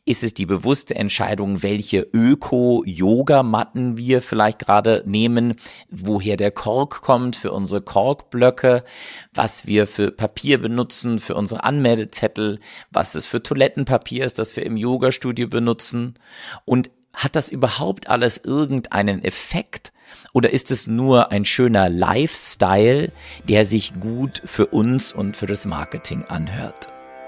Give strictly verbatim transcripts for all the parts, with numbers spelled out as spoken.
Ist es die bewusste Entscheidung, welche Öko-Yoga-Matten wir vielleicht gerade nehmen, woher der Kork kommt für unsere Korkblöcke, was wir für Papier benutzen, für unsere Anmeldezettel, was es für Toilettenpapier ist, das wir im Yoga-Studio benutzen? Und hat das überhaupt alles irgendeinen Effekt? Oder ist es nur ein schöner Lifestyle, der sich gut für uns und für das Marketing anhört?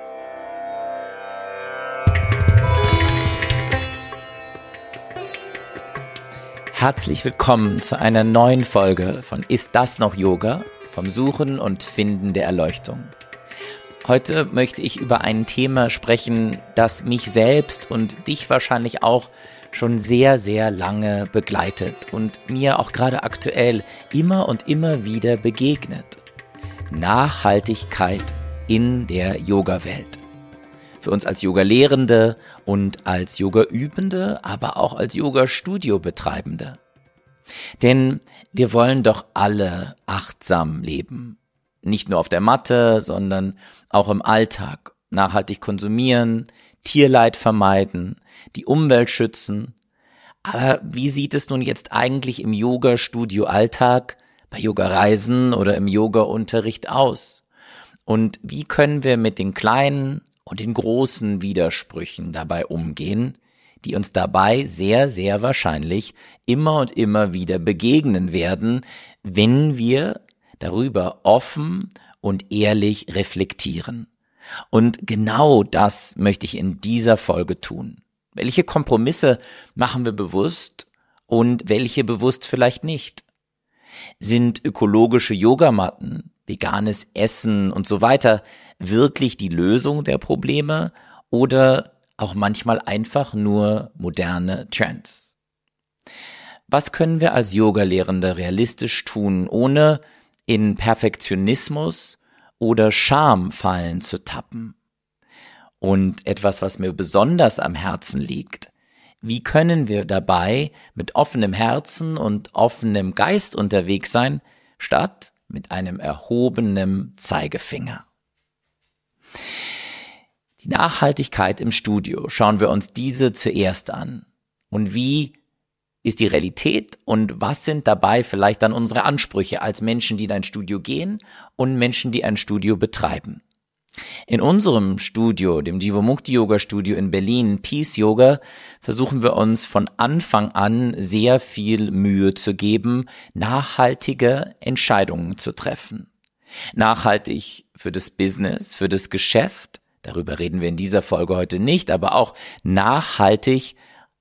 Herzlich willkommen zu einer neuen Folge von Ist das noch Yoga? Vom Suchen und Finden der Erleuchtung. Heute möchte ich über ein Thema sprechen, das mich selbst und dich wahrscheinlich auch schon sehr, sehr lange begleitet und mir auch gerade aktuell immer und immer wieder begegnet. Nachhaltigkeit in der Yoga-Welt. Für uns als Yoga-Lehrende und als Yoga-Übende, aber auch als Yoga-Studio-Betreibende. Denn wir wollen doch alle achtsam leben. Nicht nur auf der Matte, sondern auch im Alltag. Nachhaltig konsumieren, Tierleid vermeiden, die Umwelt schützen. Aber wie sieht es nun jetzt eigentlich im Yoga-Studio-Alltag, bei Yoga-Reisen oder im Yoga-Unterricht aus? Und wie können wir mit den kleinen und den großen Widersprüchen dabei umgehen, die uns dabei sehr, sehr wahrscheinlich immer und immer wieder begegnen werden, wenn wir darüber offen und ehrlich reflektieren? Und genau das möchte ich in dieser Folge tun. Welche Kompromisse machen wir bewusst und welche bewusst vielleicht nicht? Sind ökologische Yogamatten, veganes Essen und so weiter wirklich die Lösung der Probleme oder auch manchmal einfach nur moderne Trends? Was können wir als Yogalehrende realistisch tun, ohne in Perfektionismus oder Scham fallen zu tappen? Und etwas, was mir besonders am Herzen liegt: Wie können wir dabei mit offenem Herzen und offenem Geist unterwegs sein, statt mit einem erhobenen Zeigefinger? Die Nachhaltigkeit im Studio. Schauen wir uns diese zuerst an. Und wie ist die Realität und was sind dabei vielleicht dann unsere Ansprüche als Menschen, die in ein Studio gehen und Menschen, die ein Studio betreiben? In unserem Studio, dem Jivamukti Yoga Studio in Berlin, Peace Yoga, versuchen wir uns von Anfang an sehr viel Mühe zu geben, nachhaltige Entscheidungen zu treffen. Nachhaltig für das Business, für das Geschäft, darüber reden wir in dieser Folge heute nicht, aber auch nachhaltig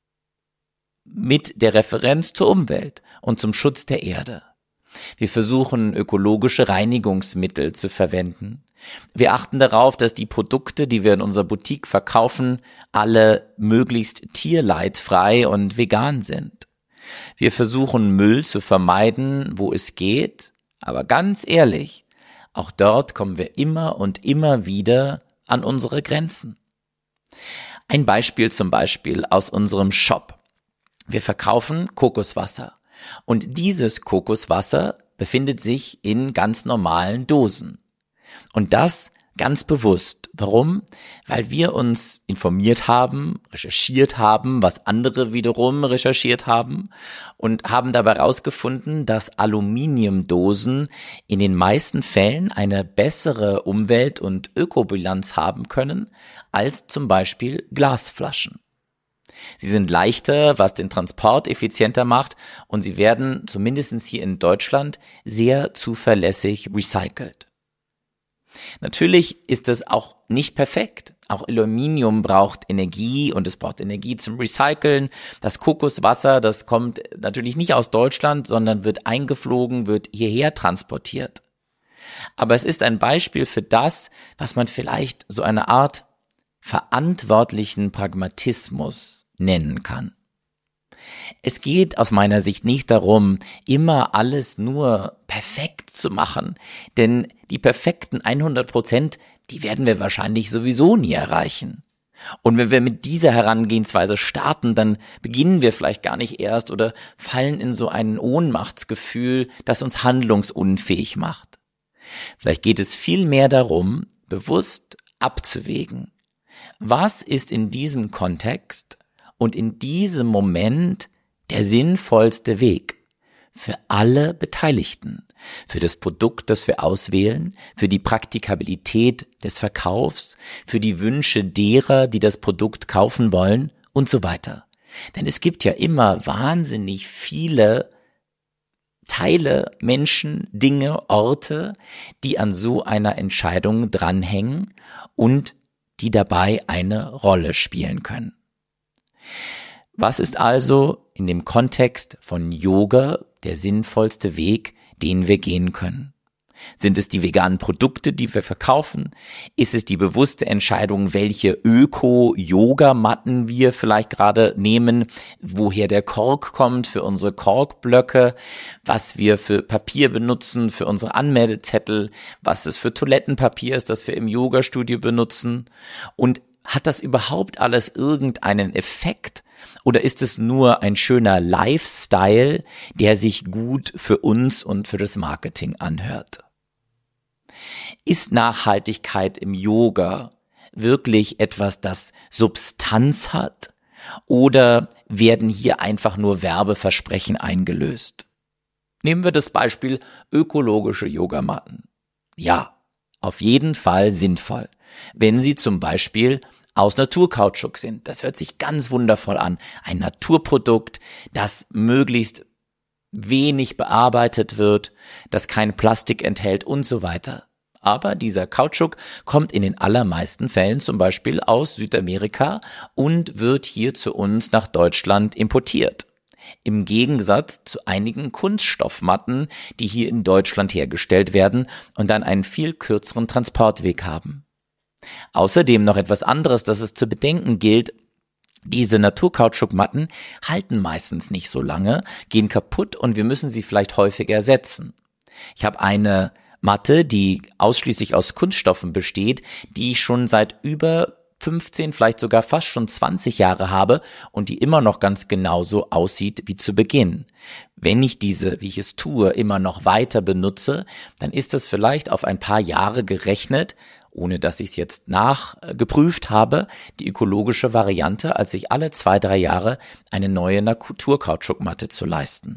mit der Referenz zur Umwelt und zum Schutz der Erde. Wir versuchen, ökologische Reinigungsmittel zu verwenden. Wir achten darauf, dass die Produkte, die wir in unserer Boutique verkaufen, alle möglichst tierleidfrei und vegan sind. Wir versuchen, Müll zu vermeiden, wo es geht, aber ganz ehrlich, auch dort kommen wir immer und immer wieder an unsere Grenzen. Ein Beispiel zum Beispiel aus unserem Shop. Wir verkaufen Kokoswasser und dieses Kokoswasser befindet sich in ganz normalen Dosen. Und das ganz bewusst. Warum? Weil wir uns informiert haben, recherchiert haben, was andere wiederum recherchiert haben und haben dabei herausgefunden, dass Aluminiumdosen in den meisten Fällen eine bessere Umwelt- und Ökobilanz haben können als zum Beispiel Glasflaschen. Sie sind leichter, was den Transport effizienter macht, und sie werden, zumindest hier in Deutschland, sehr zuverlässig recycelt. Natürlich ist das auch nicht perfekt. Auch Aluminium braucht Energie und es braucht Energie zum Recyceln. Das Kokoswasser, das kommt natürlich nicht aus Deutschland, sondern wird eingeflogen, wird hierher transportiert. Aber es ist ein Beispiel für das, was man vielleicht so eine Art verantwortlichen Pragmatismus nennen kann. Es geht aus meiner Sicht nicht darum, immer alles nur perfekt zu machen, denn die perfekten hundert Prozent, die werden wir wahrscheinlich sowieso nie erreichen. Und wenn wir mit dieser Herangehensweise starten, dann beginnen wir vielleicht gar nicht erst oder fallen in so ein Ohnmachtsgefühl, das uns handlungsunfähig macht. Vielleicht geht es viel mehr darum, bewusst abzuwägen. Was ist in diesem Kontext und in diesem Moment der sinnvollste Weg für alle Beteiligten, für das Produkt, das wir auswählen, für die Praktikabilität des Verkaufs, für die Wünsche derer, die das Produkt kaufen wollen und so weiter. Denn es gibt ja immer wahnsinnig viele Teile, Menschen, Dinge, Orte, die an so einer Entscheidung dranhängen und die dabei eine Rolle spielen können. Was ist also in dem Kontext von Yoga der sinnvollste Weg, den wir gehen können? Sind es die veganen Produkte, die wir verkaufen? Ist es die bewusste Entscheidung, welche Öko-Yoga-Matten wir vielleicht gerade nehmen, woher der Kork kommt für unsere Korkblöcke, was wir für Papier benutzen, für unsere Anmeldezettel, was es für Toilettenpapier ist, das wir im Yoga-Studio benutzen? Und hat das überhaupt alles irgendeinen Effekt? Oder ist es nur ein schöner Lifestyle, der sich gut für uns und für das Marketing anhört? Ist Nachhaltigkeit im Yoga wirklich etwas, das Substanz hat? Oder werden hier einfach nur Werbeversprechen eingelöst? Nehmen wir das Beispiel ökologische Yogamatten. Ja, auf jeden Fall sinnvoll, wenn sie zum Beispiel aus Naturkautschuk sind. Das hört sich ganz wundervoll an. Ein Naturprodukt, das möglichst wenig bearbeitet wird, das kein Plastik enthält und so weiter. Aber dieser Kautschuk kommt in den allermeisten Fällen zum Beispiel aus Südamerika und wird hier zu uns nach Deutschland importiert. Im Gegensatz zu einigen Kunststoffmatten, die hier in Deutschland hergestellt werden und dann einen viel kürzeren Transportweg haben. Außerdem noch etwas anderes, das es zu bedenken gilt: Diese Naturkautschukmatten halten meistens nicht so lange, gehen kaputt und wir müssen sie vielleicht häufig ersetzen. Ich habe eine Matte, die ausschließlich aus Kunststoffen besteht, die ich schon seit über fünfzehn, vielleicht sogar fast schon zwanzig Jahre habe und die immer noch ganz genauso aussieht wie zu Beginn. Wenn ich diese, wie ich es tue, immer noch weiter benutze, dann ist das vielleicht auf ein paar Jahre gerechnet, ohne dass ich es jetzt nachgeprüft habe, die ökologische Variante, als sich alle zwei, drei Jahre eine neue Naturkautschukmatte zu leisten.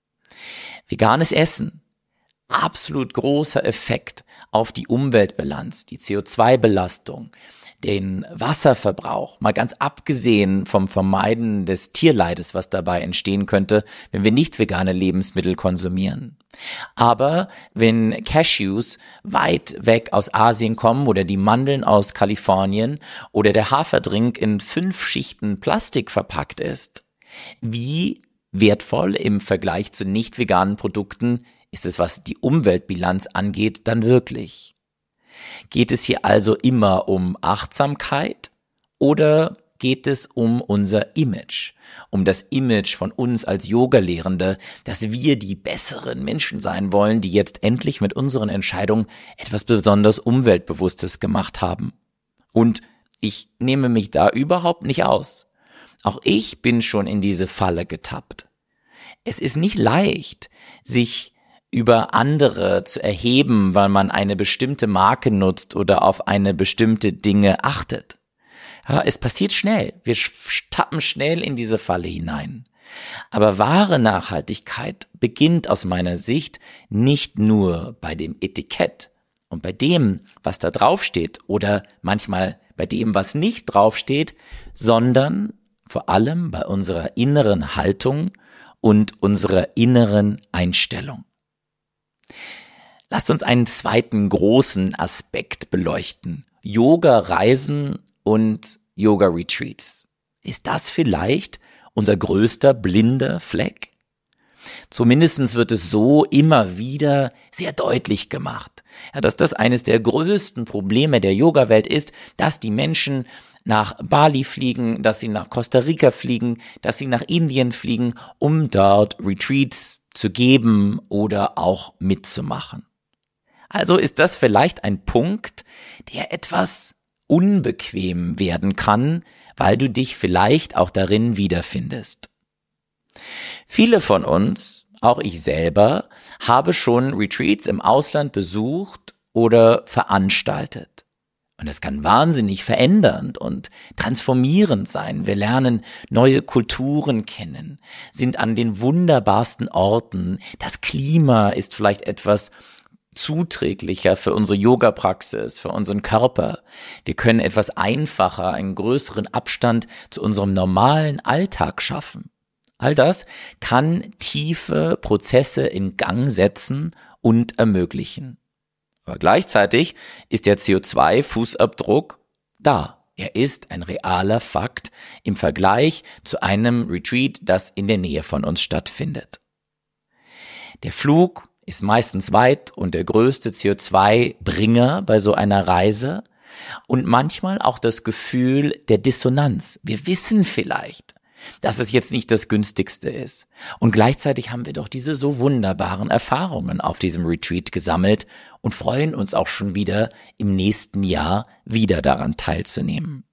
Veganes Essen. Absolut großer Effekt auf die Umweltbilanz, die C O zwei Belastung, den Wasserverbrauch, mal ganz abgesehen vom Vermeiden des Tierleides, was dabei entstehen könnte, wenn wir nicht vegane Lebensmittel konsumieren. Aber wenn Cashews weit weg aus Asien kommen oder die Mandeln aus Kalifornien oder der Haferdrink in fünf Schichten Plastik verpackt ist, wie wertvoll im Vergleich zu nicht veganen Produkten ist es, was die Umweltbilanz angeht, dann wirklich? Geht es hier also immer um Achtsamkeit oder geht es um unser Image, um das Image von uns als Yoga-Lehrende, dass wir die besseren Menschen sein wollen, die jetzt endlich mit unseren Entscheidungen etwas besonders Umweltbewusstes gemacht haben? Und ich nehme mich da überhaupt nicht aus. Auch ich bin schon in diese Falle getappt. Es ist nicht leicht, sich über andere zu erheben, weil man eine bestimmte Marke nutzt oder auf eine bestimmte Dinge achtet. Ja, es passiert schnell. Wir tappen schnell in diese Falle hinein. Aber wahre Nachhaltigkeit beginnt aus meiner Sicht nicht nur bei dem Etikett und bei dem, was da draufsteht oder manchmal bei dem, was nicht draufsteht, sondern vor allem bei unserer inneren Haltung und unserer inneren Einstellung. Lasst uns einen zweiten großen Aspekt beleuchten. Yoga-Reisen und Yoga-Retreats. Ist das vielleicht unser größter blinder Fleck? Zumindest wird es so immer wieder sehr deutlich gemacht, ja, dass das eines der größten Probleme der Yoga-Welt ist, dass die Menschen nach Bali fliegen, dass sie nach Costa Rica fliegen, dass sie nach Indien fliegen, um dort Retreats zu geben oder auch mitzumachen. Also ist das vielleicht ein Punkt, der etwas unbequem werden kann, weil du dich vielleicht auch darin wiederfindest. Viele von uns, auch ich selber, habe schon Retreats im Ausland besucht oder veranstaltet. Und es kann wahnsinnig verändernd und transformierend sein. Wir lernen neue Kulturen kennen, sind an den wunderbarsten Orten. Das Klima ist vielleicht etwas zuträglicher für unsere Yoga-Praxis, für unseren Körper. Wir können etwas einfacher, einen größeren Abstand zu unserem normalen Alltag schaffen. All das kann tiefe Prozesse in Gang setzen und ermöglichen. Aber gleichzeitig ist der C O zwei Fußabdruck da. Er ist ein realer Fakt im Vergleich zu einem Retreat, das in der Nähe von uns stattfindet. Der Flug ist meistens weit und der größte C O zwei Bringer bei so einer Reise und manchmal auch das Gefühl der Dissonanz. Wir wissen vielleicht, dass es jetzt nicht das günstigste ist. Und gleichzeitig haben wir doch diese so wunderbaren Erfahrungen auf diesem Retreat gesammelt und freuen uns auch schon wieder im nächsten Jahr wieder daran teilzunehmen.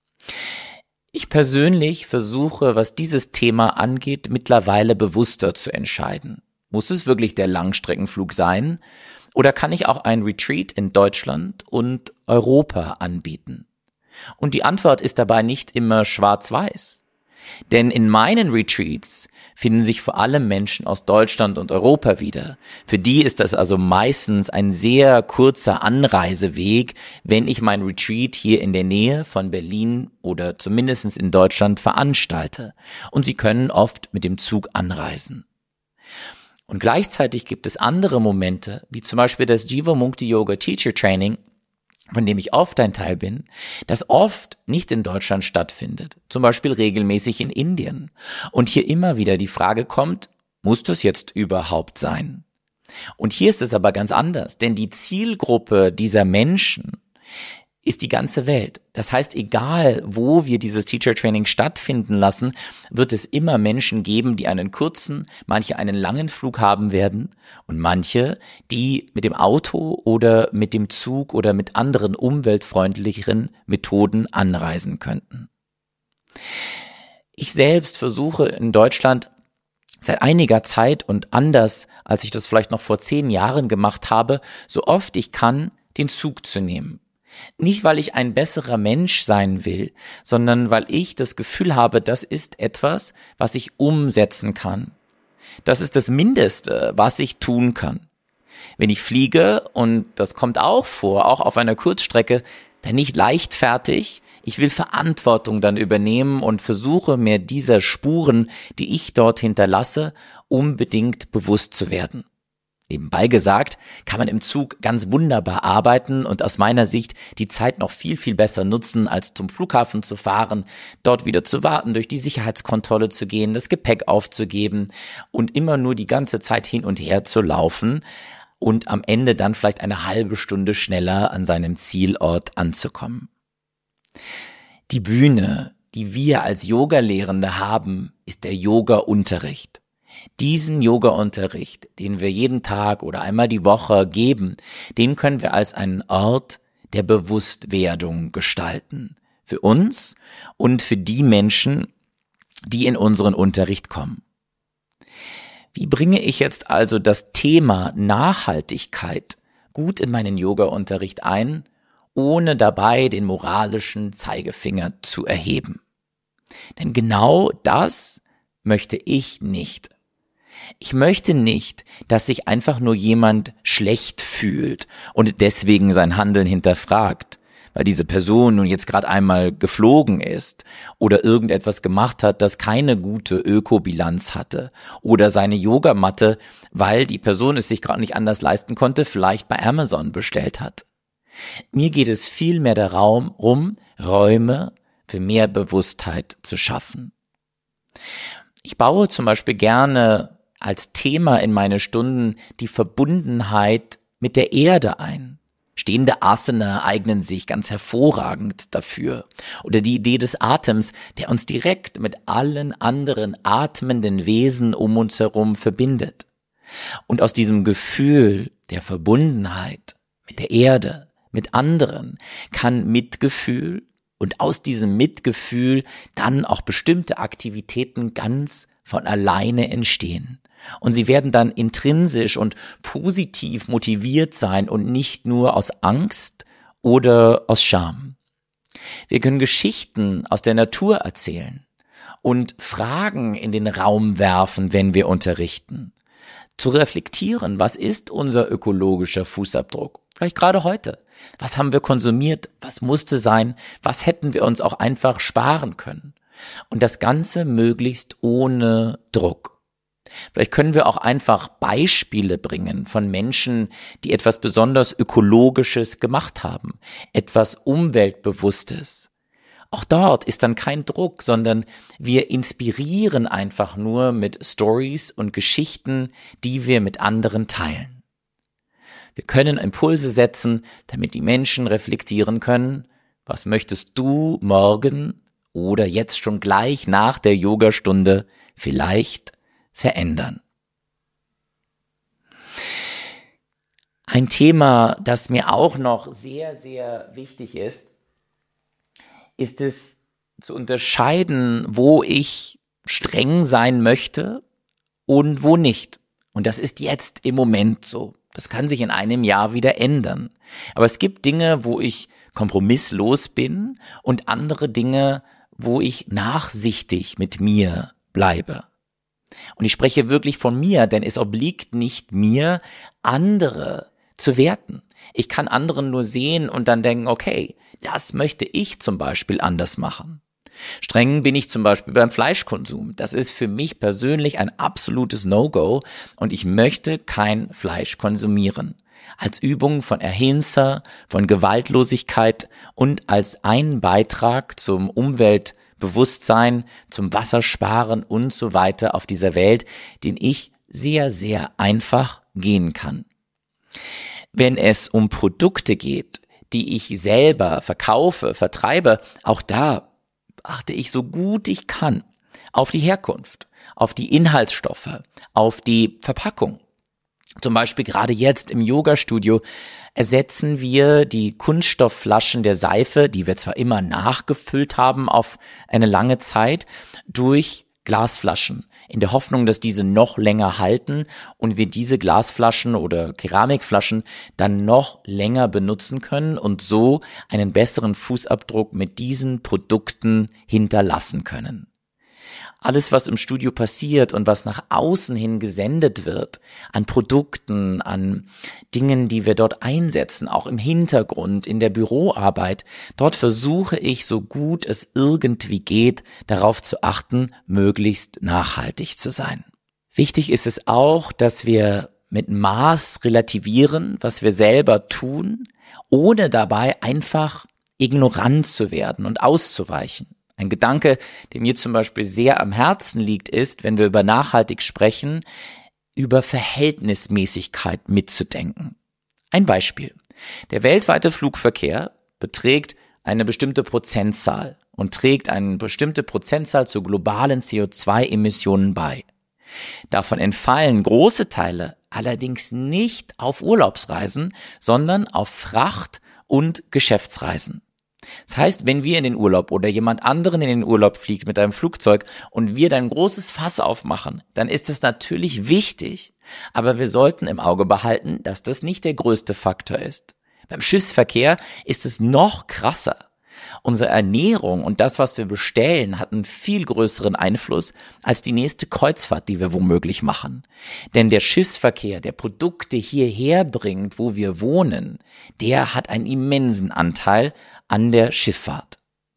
Ich persönlich versuche, was dieses Thema angeht, mittlerweile bewusster zu entscheiden. Muss es wirklich der Langstreckenflug sein? Oder kann ich auch ein Retreat in Deutschland und Europa anbieten? Und die Antwort ist dabei nicht immer schwarz-weiß. Denn in meinen Retreats finden sich vor allem Menschen aus Deutschland und Europa wieder. Für die ist das also meistens ein sehr kurzer Anreiseweg, wenn ich mein Retreat hier in der Nähe von Berlin oder zumindest in Deutschland veranstalte. Und sie können oft mit dem Zug anreisen. Und gleichzeitig gibt es andere Momente, wie zum Beispiel das Jivamukti Yoga Teacher Training, von dem ich oft ein Teil bin, das oft nicht in Deutschland stattfindet, zum Beispiel regelmäßig in Indien. Und hier immer wieder die Frage kommt, muss das jetzt überhaupt sein? Und hier ist es aber ganz anders, denn die Zielgruppe dieser Menschen ist die ganze Welt. Das heißt, egal wo wir dieses Teacher Training stattfinden lassen, wird es immer Menschen geben, die einen kurzen, manche einen langen Flug haben werden und manche, die mit dem Auto oder mit dem Zug oder mit anderen umweltfreundlicheren Methoden anreisen könnten. Ich selbst versuche in Deutschland seit einiger Zeit und anders, als ich das vielleicht noch vor zehn Jahren gemacht habe, so oft ich kann, den Zug zu nehmen. Nicht, weil ich ein besserer Mensch sein will, sondern weil ich das Gefühl habe, das ist etwas, was ich umsetzen kann. Das ist das Mindeste, was ich tun kann. Wenn ich fliege, und das kommt auch vor, auch auf einer Kurzstrecke, dann nicht leichtfertig. Ich will Verantwortung dann übernehmen und versuche mir dieser Spuren, die ich dort hinterlasse, unbedingt bewusst zu werden. Nebenbei gesagt, kann man im Zug ganz wunderbar arbeiten und aus meiner Sicht die Zeit noch viel, viel besser nutzen, als zum Flughafen zu fahren, dort wieder zu warten, durch die Sicherheitskontrolle zu gehen, das Gepäck aufzugeben und immer nur die ganze Zeit hin und her zu laufen und am Ende dann vielleicht eine halbe Stunde schneller an seinem Zielort anzukommen. Die Bühne, die wir als Yoga-Lehrende haben, ist der Yoga-Unterricht. Diesen Yoga-Unterricht, den wir jeden Tag oder einmal die Woche geben, den können wir als einen Ort der Bewusstwerdung gestalten. Für uns und für die Menschen, die in unseren Unterricht kommen. Wie bringe ich jetzt also das Thema Nachhaltigkeit gut in meinen Yoga-Unterricht ein, ohne dabei den moralischen Zeigefinger zu erheben? Denn genau das möchte ich nicht. Ich möchte nicht, dass sich einfach nur jemand schlecht fühlt und deswegen sein Handeln hinterfragt, weil diese Person nun jetzt gerade einmal geflogen ist oder irgendetwas gemacht hat, das keine gute Ökobilanz hatte oder seine Yogamatte, weil die Person es sich gerade nicht anders leisten konnte, vielleicht bei Amazon bestellt hat. Mir geht es vielmehr darum, Räume für mehr Bewusstheit zu schaffen. Ich baue zum Beispiel gerne als Thema in meine Stunden die Verbundenheit mit der Erde ein. Stehende Asana eignen sich ganz hervorragend dafür. Oder die Idee des Atems, der uns direkt mit allen anderen atmenden Wesen um uns herum verbindet. Und aus diesem Gefühl der Verbundenheit mit der Erde, mit anderen, kann Mitgefühl und aus diesem Mitgefühl dann auch bestimmte Aktivitäten ganz von alleine entstehen. Und sie werden dann intrinsisch und positiv motiviert sein und nicht nur aus Angst oder aus Scham. Wir können Geschichten aus der Natur erzählen und Fragen in den Raum werfen, wenn wir unterrichten. Zu reflektieren, was ist unser ökologischer Fußabdruck? Vielleicht gerade heute. Was haben wir konsumiert? Was musste sein? Was hätten wir uns auch einfach sparen können? Und das Ganze möglichst ohne Druck. Vielleicht können wir auch einfach Beispiele bringen von Menschen, die etwas besonders Ökologisches gemacht haben, etwas Umweltbewusstes. Auch dort ist dann kein Druck, sondern wir inspirieren einfach nur mit Stories und Geschichten, die wir mit anderen teilen. Wir können Impulse setzen, damit die Menschen reflektieren können, was möchtest du morgen oder jetzt schon gleich nach der Yogastunde vielleicht verändern. Ein Thema, das mir auch noch sehr, sehr wichtig ist, ist es zu unterscheiden, wo ich streng sein möchte und wo nicht. Und das ist jetzt im Moment so. Das kann sich in einem Jahr wieder ändern. Aber es gibt Dinge, wo ich kompromisslos bin und andere Dinge, wo ich nachsichtig mit mir bleibe. Und ich spreche wirklich von mir, denn es obliegt nicht mir, andere zu werten. Ich kann anderen nur sehen und dann denken, okay, das möchte ich zum Beispiel anders machen. Streng bin ich zum Beispiel beim Fleischkonsum. Das ist für mich persönlich ein absolutes No-Go und ich möchte kein Fleisch konsumieren. Als Übung von Ahimsa, von Gewaltlosigkeit und als ein Beitrag zum Umweltbewusstsein, zum Wassersparen und so weiter auf dieser Welt, den ich sehr, sehr einfach gehen kann. Wenn es um Produkte geht, die ich selber verkaufe, vertreibe, auch da achte ich so gut ich kann auf die Herkunft, auf die Inhaltsstoffe, auf die Verpackung. Zum Beispiel gerade jetzt im Yoga-Studio ersetzen wir die Kunststoffflaschen der Seife, die wir zwar immer nachgefüllt haben auf eine lange Zeit, durch Glasflaschen, in der Hoffnung, dass diese noch länger halten und wir diese Glasflaschen oder Keramikflaschen dann noch länger benutzen können und so einen besseren Fußabdruck mit diesen Produkten hinterlassen können. Alles, was im Studio passiert und was nach außen hin gesendet wird, an Produkten, an Dingen, die wir dort einsetzen, auch im Hintergrund, in der Büroarbeit, dort versuche ich, so gut es irgendwie geht, darauf zu achten, möglichst nachhaltig zu sein. Wichtig ist es auch, dass wir mit Maß relativieren, was wir selber tun, ohne dabei einfach ignorant zu werden und auszuweichen. Ein Gedanke, der mir zum Beispiel sehr am Herzen liegt, ist, wenn wir über nachhaltig sprechen, über Verhältnismäßigkeit mitzudenken. Ein Beispiel. Der weltweite Flugverkehr beträgt eine bestimmte Prozentzahl und trägt eine bestimmte Prozentzahl zu globalen C O zwei Emissionen bei. Davon entfallen große Teile allerdings nicht auf Urlaubsreisen, sondern auf Fracht- und Geschäftsreisen. Das heißt, wenn wir in den Urlaub oder jemand anderen in den Urlaub fliegt mit einem Flugzeug und wir dann ein großes Fass aufmachen, dann ist das natürlich wichtig, aber wir sollten im Auge behalten, dass das nicht der größte Faktor ist. Beim Schiffsverkehr ist es noch krasser. Unsere Ernährung und das, was wir bestellen, hat einen viel größeren Einfluss als die nächste Kreuzfahrt, die wir womöglich machen. Denn der Schiffsverkehr, der Produkte hierher bringt, wo wir wohnen, der hat einen immensen Anteil an der Schifffahrt.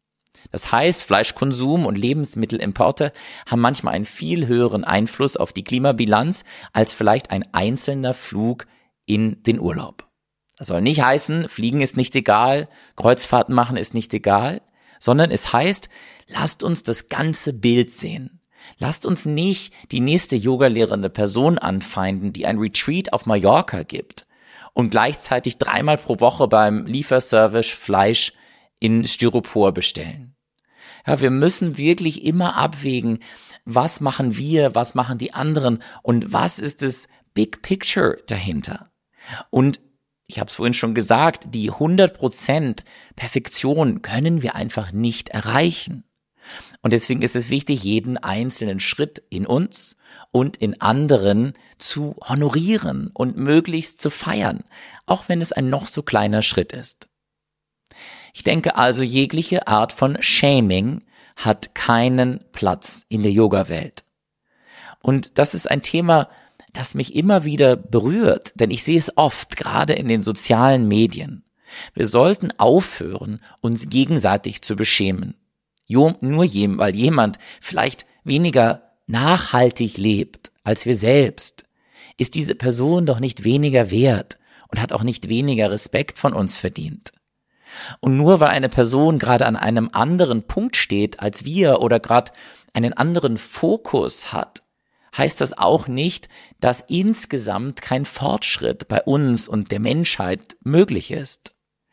Das heißt, Fleischkonsum und Lebensmittelimporte haben manchmal einen viel höheren Einfluss auf die Klimabilanz als vielleicht ein einzelner Flug in den Urlaub. Das soll nicht heißen, Fliegen ist nicht egal, Kreuzfahrten machen ist nicht egal, sondern es heißt, lasst uns das ganze Bild sehen. Lasst uns nicht die nächste yogalehrende Person anfeinden, die ein Retreat auf Mallorca gibt und gleichzeitig dreimal pro Woche beim Lieferservice Fleisch in Styropor bestellen. Ja, wir müssen wirklich immer abwägen, was machen wir, was machen die anderen und was ist das Big Picture dahinter. Und ich habe es vorhin schon gesagt, die hundert Prozent Perfektion können wir einfach nicht erreichen. Und deswegen ist es wichtig, jeden einzelnen Schritt in uns und in anderen zu honorieren und möglichst zu feiern, auch wenn es ein noch so kleiner Schritt ist. Ich denke also, jegliche Art von Shaming hat keinen Platz in der Yoga-Welt. Und das ist ein Thema, das mich immer wieder berührt, denn ich sehe es oft, gerade in den sozialen Medien. Wir sollten aufhören, uns gegenseitig zu beschämen. Jo, nur jem, weil jemand vielleicht weniger nachhaltig lebt als wir selbst, ist diese Person doch nicht weniger wert und hat auch nicht weniger Respekt von uns verdient. Und nur weil eine Person gerade an einem anderen Punkt steht als wir oder gerade einen anderen Fokus hat, heißt das auch nicht, dass insgesamt kein Fortschritt bei uns und der Menschheit möglich ist.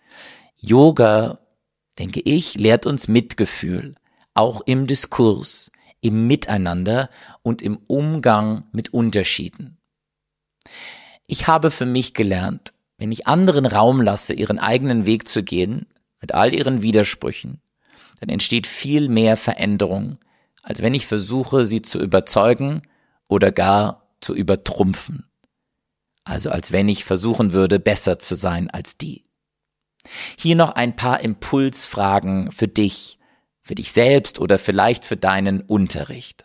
Yoga, denke ich, lehrt uns Mitgefühl, auch im Diskurs, im Miteinander und im Umgang mit Unterschieden. Ich habe für mich gelernt, wenn ich anderen Raum lasse, ihren eigenen Weg zu gehen, mit all ihren Widersprüchen, dann entsteht viel mehr Veränderung, als wenn ich versuche, sie zu überzeugen oder gar zu übertrumpfen. Also als wenn ich versuchen würde, besser zu sein als die. Hier noch ein paar Impulsfragen für dich, für dich selbst oder vielleicht für deinen Unterricht.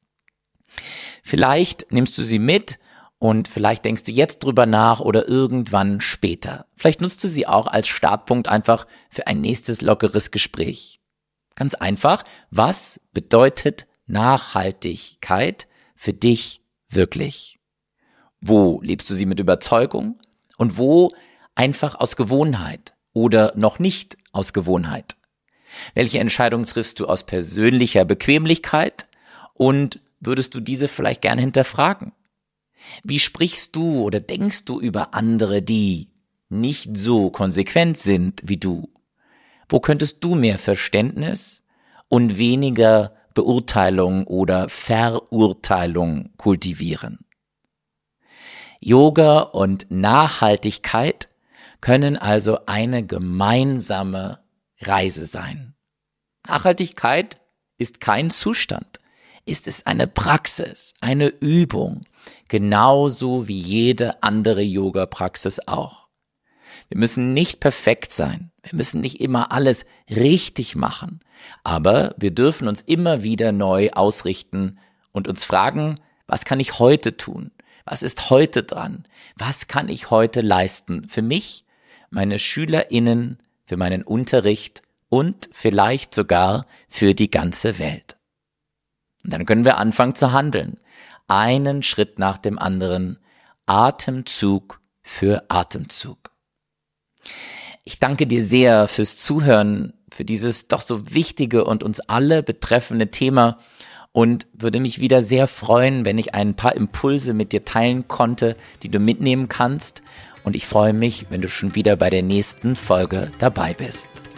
Vielleicht nimmst du sie mit und vielleicht denkst du jetzt drüber nach oder irgendwann später. Vielleicht nutzt du sie auch als Startpunkt einfach für ein nächstes lockeres Gespräch. Ganz einfach, was bedeutet Nachhaltigkeit für dich wirklich? Wo lebst du sie mit Überzeugung und wo einfach aus Gewohnheit oder noch nicht aus Gewohnheit? Welche Entscheidung triffst du aus persönlicher Bequemlichkeit und würdest du diese vielleicht gerne hinterfragen? Wie sprichst du oder denkst du über andere, die nicht so konsequent sind wie du? Wo könntest du mehr Verständnis und weniger Beurteilung oder Verurteilung kultivieren? Yoga und Nachhaltigkeit können also eine gemeinsame Reise sein. Nachhaltigkeit ist kein Zustand, ist es eine Praxis, eine Übung, genauso wie jede andere Yoga-Praxis auch. Wir müssen nicht perfekt sein, wir müssen nicht immer alles richtig machen, aber wir dürfen uns immer wieder neu ausrichten und uns fragen, was kann ich heute tun? Was ist heute dran? Was kann ich heute leisten? Für mich, meine SchülerInnen, für meinen Unterricht und vielleicht sogar für die ganze Welt. Und dann können wir anfangen zu handeln. Einen Schritt nach dem anderen, Atemzug für Atemzug. Ich danke dir sehr fürs Zuhören, für dieses doch so wichtige und uns alle betreffende Thema und würde mich wieder sehr freuen, wenn ich ein paar Impulse mit dir teilen konnte, die du mitnehmen kannst. Und ich freue mich, wenn du schon wieder bei der nächsten Folge dabei bist.